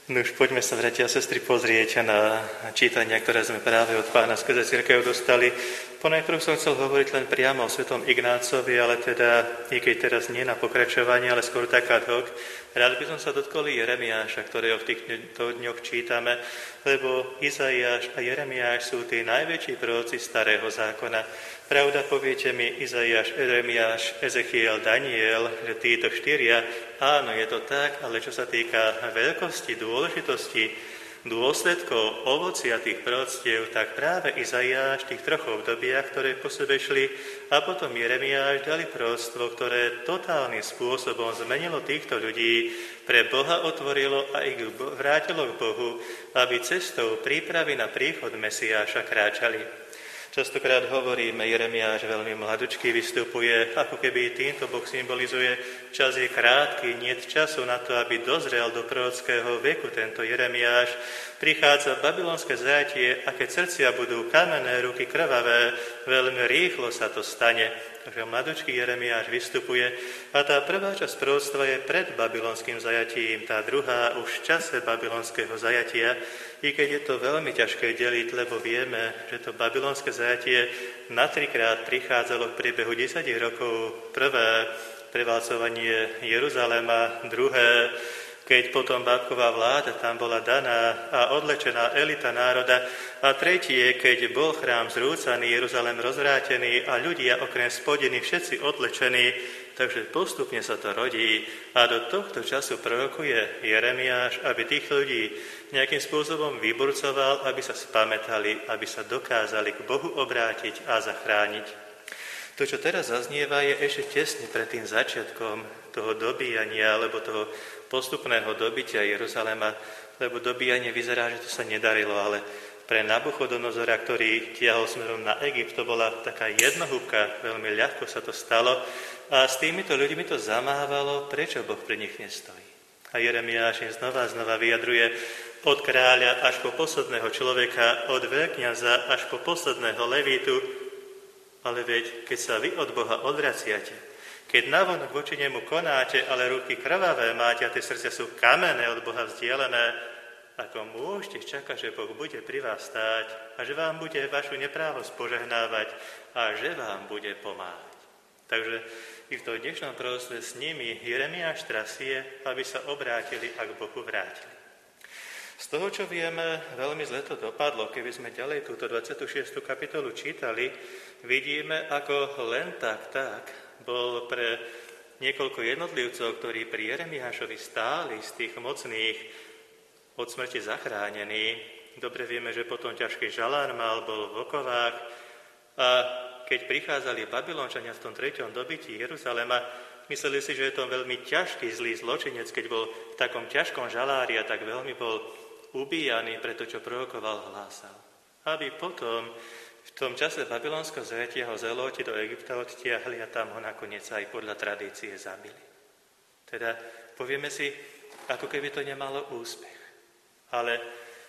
No už poďme sa, bratia a sestry, pozrieť na čítania, ktoré sme práve od Pána skrze cirkev dostali. Ponajprv som chcel hovoriť len priamo o svetom Ignácovi, ale teda, i keď teraz nie na pokračovanie, ale skôr tak ad hoc, rád by som sa dotkol Jeremiáša, ktorého v týchto dňoch čítame, lebo Izaiáš a Jeremiáš sú tí najväčší proroci starého zákona. Pravda, poviete mi, Izaiáš, Jeremiáš, Ezechiel, Daniel, že títo štyria, áno, je to tak, ale čo sa týka veľkosti, dôležitosti, dôsledkov, ovocia tých proroctiev, tak práve Izaiáš v tých troch obdobiach, ktoré po sebe šli, a potom Jeremiáš dali proroctvo, ktoré totálnym spôsobom zmenilo týchto ľudí, pre Boha otvorilo a ich vrátilo k Bohu, aby cestou prípravy na príchod Mesiáša kráčali. Častokrát hovoríme, Jeremiáš veľmi mladučký vystupuje, ako keby týmto Boh symbolizuje, čas je krátky, niet času na to, aby dozrel do prorockého veku tento Jeremiáš. Prichádza babylonské zajatie a keď srdcia budú kamenné, ruky krvavé, veľmi rýchlo sa to stane. Takže mladučký Jeremiáš vystupuje a tá prvá časť proroctva je pred babylonským zajatím, tá druhá už v čase babylonského zajatia, i keď je to veľmi ťažké deliť, lebo vieme, že to babylonské zajatie na trikrát prichádzalo v priebehu 10 rokov. Prvé prevalcovanie Jeruzalema, druhé, keď potom bábková vláda tam bola daná a odlečená elita národa, a tretie, keď bol chrám zrúcaný, Jeruzalém rozvrátený a ľudia okrem spodiny všetci odlečení, takže postupne sa to rodí a do tohto času prorokuje Jeremiáš, aby tých ľudí nejakým spôsobom vyburcoval, aby sa spamätali, aby sa dokázali k Bohu obrátiť a zachrániť. To, čo teraz zaznieva, je ešte tesne pred tým začiatkom toho dobíjania, alebo toho postupného dobytia Jeruzalema, lebo dobíjanie vyzerá, že to sa nedarilo, ale pre Nabuchodonozora, ktorý tiahol smerom na Egypt, to bola taká jednohúbka, veľmi ľahko sa to stalo a s týmito ľuďmi to zamávalo, prečo Boh pri nich nestojí. A Jeremiáš im znova vyjadruje od kráľa až po posledného človeka, od veľkňaza až po posledného levítu, ale veď, keď sa vy od Boha odvraciate, keď navonok voči nemu konáte, ale ruky krvavé máte a tie srdcia sú kamenné od Boha vzdialené, ako môžete čakať, že Boh bude pri vás stáť a že vám bude vašu neprávosť požehnávať a že vám bude pomáhať. Takže i v tom dnešnom proroctve s nimi Jeremiáš trasie, aby sa obrátili a k Bohu vrátili. Z toho, čo vieme, veľmi zle to dopadlo. Keby sme ďalej túto 26. kapitolu čítali, vidíme, ako len tak bol pre niekoľko jednotlivcov, ktorí pri Jeremiášovi stáli z tých mocných, od smrti zachránený. Dobre vieme, že potom ťažký žalár mal, bol v okovách a keď prichádzali Babylončania v tom 3. dobytí Jeruzalema, mysleli si, že je to veľmi ťažký zlý zločinec, keď bol v takom ťažkom žalári a tak veľmi bol ubíjaný pre to, čo prorokoval, hlásal. Aby potom v tom čase babylonského zajatia ho zeloti do Egypta odtiahli a tam ho nakoniec aj podľa tradície zabili. Teda povieme si, ako keby to nemalo úspech. Ale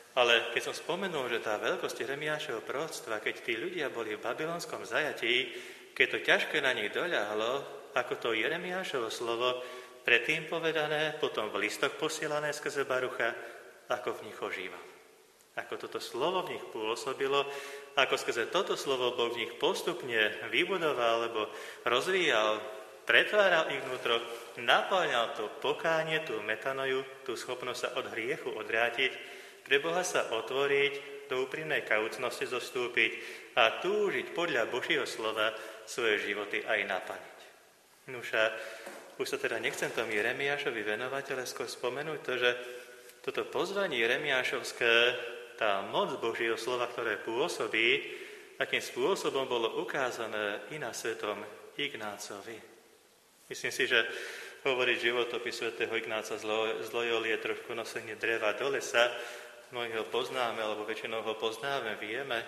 keď som spomenul, že tá veľkosť Jeremiášovho proroctva, keď tí ľudia boli v babylonskom zajatí, keď to ťažké na nich doľahlo, ako to Jeremiášovo slovo, predtým povedané, potom v listoch posielané skrze Barucha, ako v nich ožíval. Ako toto slovo v nich pôsobilo, ako skrze toto slovo Boh v nich postupne vybudoval, alebo rozvíjal, pretváral ich vnútro, naplňal to pokánie, tú metanoju, tú schopnosť sa od hriechu odvrátiť, pre Boha sa otvoriť, do úprimnej kajúcnosti zostúpiť a túžiť podľa Božieho slova svoje životy aj naplniť. Nuša, už sa teda nechcem tomu Jeremiášovi venovať, ale skôr spomenúť to, že toto pozvanie Jeremiášovské, tá moc Božieho slova, ktoré pôsobí, akým spôsobom bolo ukázané i na svetom Ignácovi. Myslím si, že hovoriť životopis svätého Ignáca z Loyoli je trošku nosenie dreva do lesa. Mnohí ho poznáme, alebo väčšinou ho poznáme, vieme,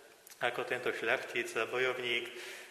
ako tento šľachtic a bojovník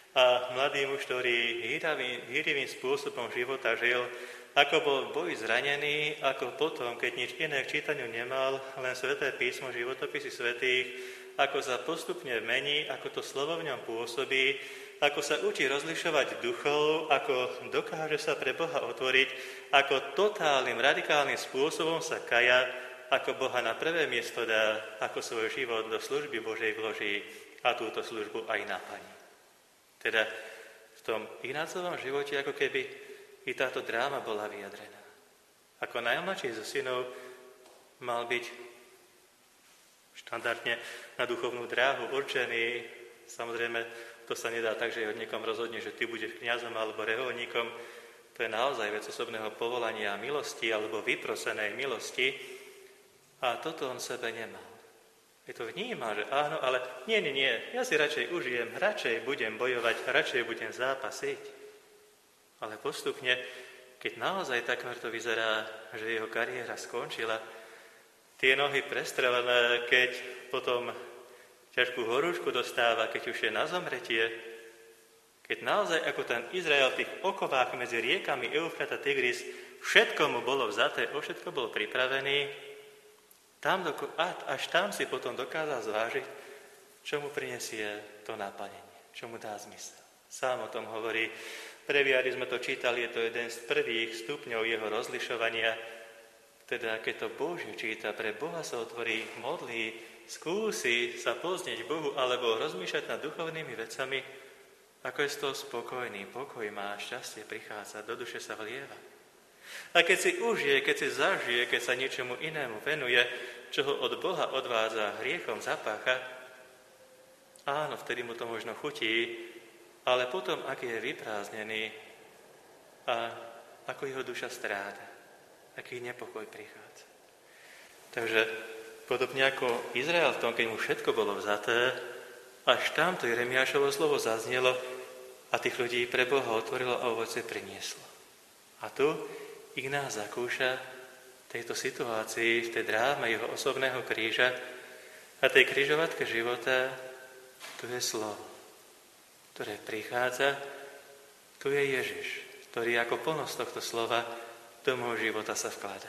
a mladý muž, ktorý hýrivým spôsobom života žil, ako bol v boji zranený, ako potom, keď nič iné k čítaniu nemal, len sväté písmo, životopisy svätých, ako sa postupne mení, ako to slovo v ňom pôsobí, ako sa učí rozlišovať duchov, ako dokáže sa pre Boha otvoriť, ako totálnym, radikálnym spôsobom sa kaja ako Boha na prvé miesto dá, ako svoj život do služby Božej vloží a túto službu aj naplní. Teda v tom Ignácovom živote ako keby i táto dráma bola vyjadrená. Ako najmladší zo synov mal byť štandardne na duchovnú dráhu určený. Samozrejme, to sa nedá tak, že od niekom rozhodne, že ty budeš kňazom alebo reholníkom. To je naozaj vec osobného povolania milosti alebo vyprosenej milosti. A toto on sebe nemal. Je to vníma, že áno, ale nie, ja si radšej užijem, radšej budem bojovať, radšej budem zápasiť. Ale postupne, keď naozaj takmer to vyzerá, že jeho kariéra skončila, tie nohy prestrelené, keď potom ťažkú horúčku dostáva, keď už je na zomretie, keď naozaj ako ten Izrael v tých okovách medzi riekami Eufrat a Tigris, všetko mu bolo vzaté, o všetko bol pripravený, až tam si potom dokázal zvážiť, čo mu prinesie to naplnenie, čo mu dá zmysel. Sám o tom hovorí, pre Viary sme to čítali, je to jeden z prvých stupňov jeho rozlišovania, teda keď to Božie číta, pre Boha sa otvorí, modlí, skúsi sa poznieť Bohu alebo rozmýšľať nad duchovnými vecami, ako je z toho spokojný, pokoj má, šťastie prichádza, do duše sa vlieva. A keď si užije, keď si zažije, keď sa niečomu inému venuje, čo ho od Boha odvádza, hriechom zapácha, áno, vtedy mu to možno chutí, ale potom, aký je vyprázdnený a ako jeho duša stráda, aký nepokoj prichádza. Takže podobne ako Izrael v tom, keď mu všetko bolo vzaté, až tam to Jeremiášovo slovo zaznelo a tých ľudí pre Boha otvorilo a ovoce prinieslo. A tu Ignác zakúša tejto situácii, v tej dráme jeho osobného kríža a tej križovatke života, tu je slovo, ktoré prichádza, tu je Ježiš, ktorý ako plnosť tohto slova do môjho života sa vkladá.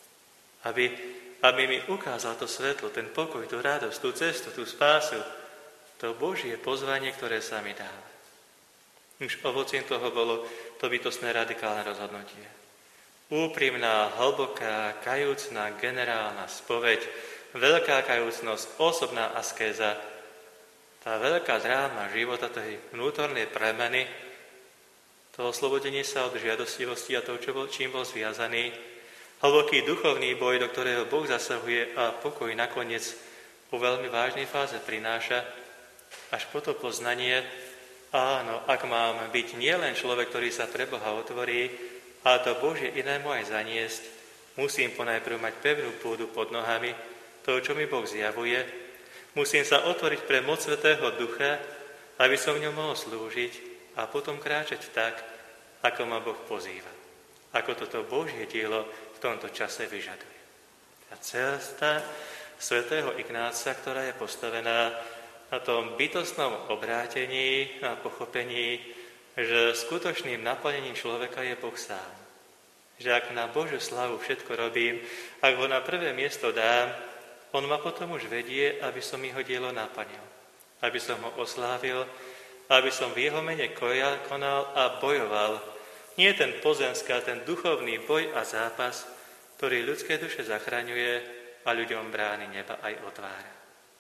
Aby mi ukázal to svetlo, ten pokoj, tú radosť, tú cestu, tú spásu, to Božie pozvanie, ktoré sa mi dáva. Už ovocím toho bolo to bytostné radikálne rozhodnutie. Úprimná, hlboká, kajúcná, generálna spoveď, veľká kajúcnosť, osobná askéza, tá veľká dráma života, tej vnútornej premeny, to oslobodenie sa od žiadostivosti a toho, čím bol zviazaný, hlboký duchovný boj, do ktorého Boh zasahuje a pokoj nakoniec po veľmi vážnej fáze prináša, až po to poznanie, áno, ak mám byť nielen človek, ktorý sa pre Boha otvorí, a to Božie inému aj zaniesť, musím ponajprv mať pevnú pôdu pod nohami, toho, čo mi Boh zjavuje. Musím sa otvoriť pre moc Svätého Ducha, aby som v ňom mohol slúžiť a potom kráčať tak, ako ma Boh pozýva. Ako toto Božie dielo v tomto čase vyžaduje. A cesta Svätého Ignáca, ktorá je postavená na tom bytostnom obrátení a pochopení, že skutočným naplnením človeka je Boh sám. Že ak na Božiu slavu všetko robím, ak ho na prvé miesto dám, on ma potom už vedie, aby som jeho dielo naplnil. Aby som ho oslávil, aby som v jeho mene konal a bojoval. Nie ten pozemský, ten duchovný boj a zápas, ktorý ľudské duše zachraňuje a ľuďom brány neba aj otvára.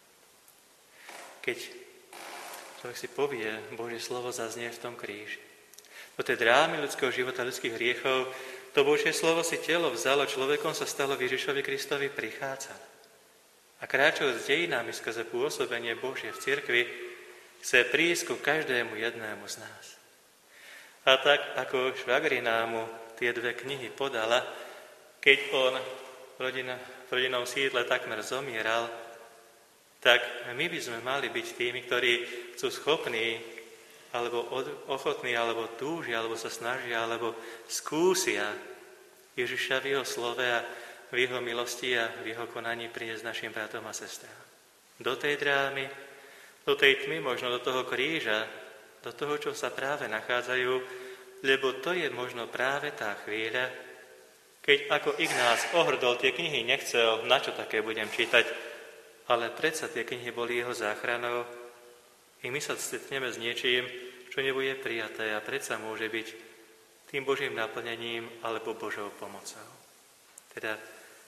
Keď človek si povie, Božie slovo zaznie v tom kríži. Do tej drámy ľudského života, ľudských hriechov, to Božie slovo si telo vzalo, človekom sa stalo Ježišovi Kristovi prichádzal. A kráčajúc dejinami skrze pôsobenie Božie v cirkvi, chce prísť ku každému jednému z nás. A tak, ako Švagriná mu tie dve knihy podala, keď on v rodinnom sídle takmer zomieral, tak my by sme mali byť tými, ktorí sú schopní, alebo ochotní, alebo túžia, alebo sa snažia, alebo skúsia Ježiša v jeho slove a v jeho milosti a v jeho konaní priniesť našim bratom a sestrám. Do tej drámy, do tej tmy, možno do toho kríža, do toho, čo sa práve nachádzajú, lebo to je možno práve tá chvíľa, keď ako Ignác ohrdol tie knihy, nechcel, na čo také budem čítať, ale predsa tie knihy boli jeho záchranou i my sa stretneme s niečím, čo nebude prijaté a predsa môže byť tým Božím naplnením alebo Božou pomocou. Teda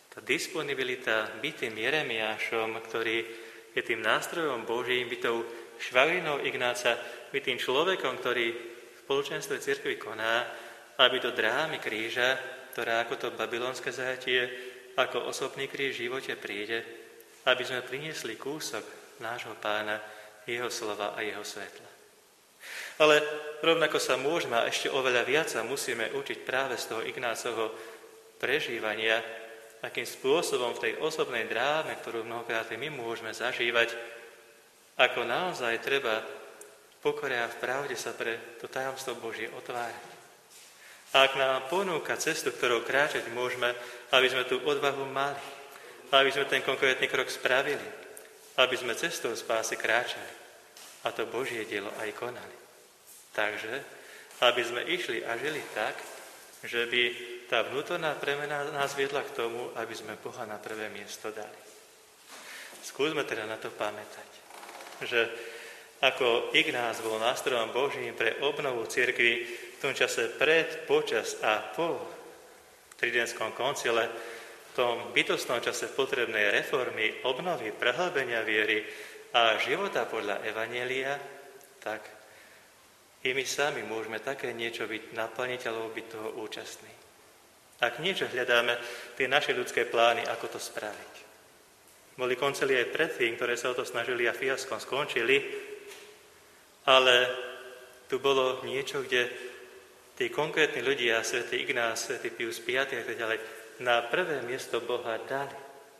Tá disponibilita byť tým Jeremiášom, ktorý je tým nástrojom Božím, byť tou švagrinou Ignáca, byť tým človekom, ktorý v spoločenstve cirkvi koná, aby do drámy kríža, ktorá ako to babylonské zajatie, ako osobný kríž v živote príde, aby sme priniesli kúsok nášho Pána, jeho slova a jeho svetla. Ale rovnako sa môžeme a ešte oveľa viac sa musíme učiť práve z toho Ignácovho prežívania, akým spôsobom v tej osobnej dráme, ktorú mnohokrát my môžeme zažívať, ako naozaj treba pokore a v pravde sa pre to tajomstvo Božie otvárať. A ak nám ponúka cestu, ktorou kráčať môžeme, aby sme tú odvahu mali, aby sme ten konkrétny krok spravili, aby sme cestou spásy kráčali a to Božie dielo aj konali. Takže, aby sme išli a žili tak, že by tá vnútorná premena nás viedla k tomu, aby sme Boha na prvé miesto dali. Skúsme teda na to pamätať, že ako Ignác bol nástrojom Božím pre obnovu cirkvi v tom čase pred, počas a po Tridentskom koncile, v tom bytostnom čase potrebnej reformy, obnovy, prehlbenia viery a života podľa Evanjelia, tak i my sami môžeme také niečo byť naplniť alebo byť toho účastní. Ak niečo hľadáme, tie naše ľudské plány, ako to spraviť. Boli koncilie aj predtým, ktoré sa o to snažili a fiaskom skončili, ale tu bolo niečo, kde tí konkrétni ľudia, svätý Ignác, svätý Pius V a tak ďalej, na prvé miesto Boha dali.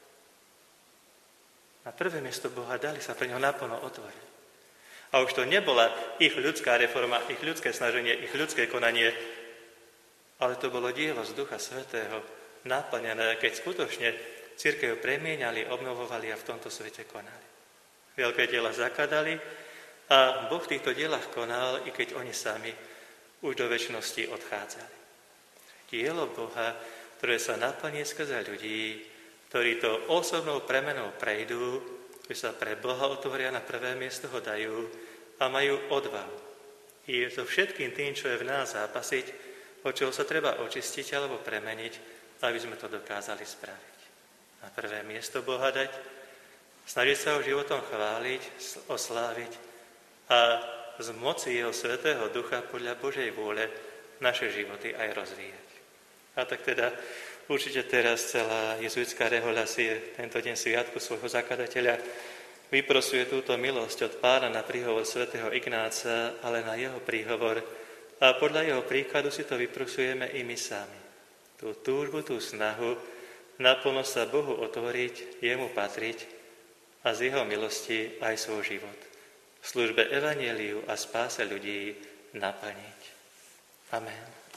Na prvé miesto Boha dali, sa pre neho naplno otvorili. A už to nebola ich ľudská reforma, ich ľudské snaženie, ich ľudské konanie, ale to bolo dielo z Ducha Svätého, naplnené, keď skutočne cirkev premieňali, obnovovali a v tomto svete konali. Veľké diela zakladali a Boh v týchto dielach konal, i keď oni sami už do večnosti odchádzali. Dielo Boha, ktoré sa naplní skrze ľudí, ktorí to osobnou premenou prejdú, že sa pre Boha otvoria na prvé miesto, ho dajú a majú odvahu. I so všetkým tým, čo je v nás zápasiť, od čoho sa treba očistiť alebo premeniť, aby sme to dokázali spraviť. Na prvé miesto Boha dať, snažiť sa ho životom chváliť, osláviť a z moci jeho Svätého Ducha podľa Božej vôle naše životy aj rozvíjať. A tak teda určite teraz celá jezuitská rehoľa si tento deň sviatku svojho zakladateľa vyprosuje túto milosť od Pána na príhovor svätého Ignáca, ale na jeho príhovor a podľa jeho príkladu si to vyprosujeme i my sami. Tú túžbu, tú snahu naplno sa Bohu otvoriť, jemu patriť a z jeho milosti aj svoj život v službe evanjeliu a spáse ľudí naplniť. Amen.